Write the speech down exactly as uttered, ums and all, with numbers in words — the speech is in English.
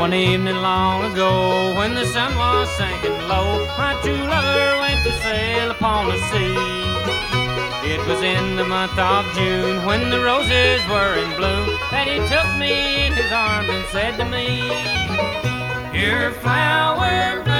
one evening long ago, when the sun was sinking low, my true lover went to sail upon the sea. It was in the month of June, when the roses were in bloom, that he took me in his arms and said to me, "Your flower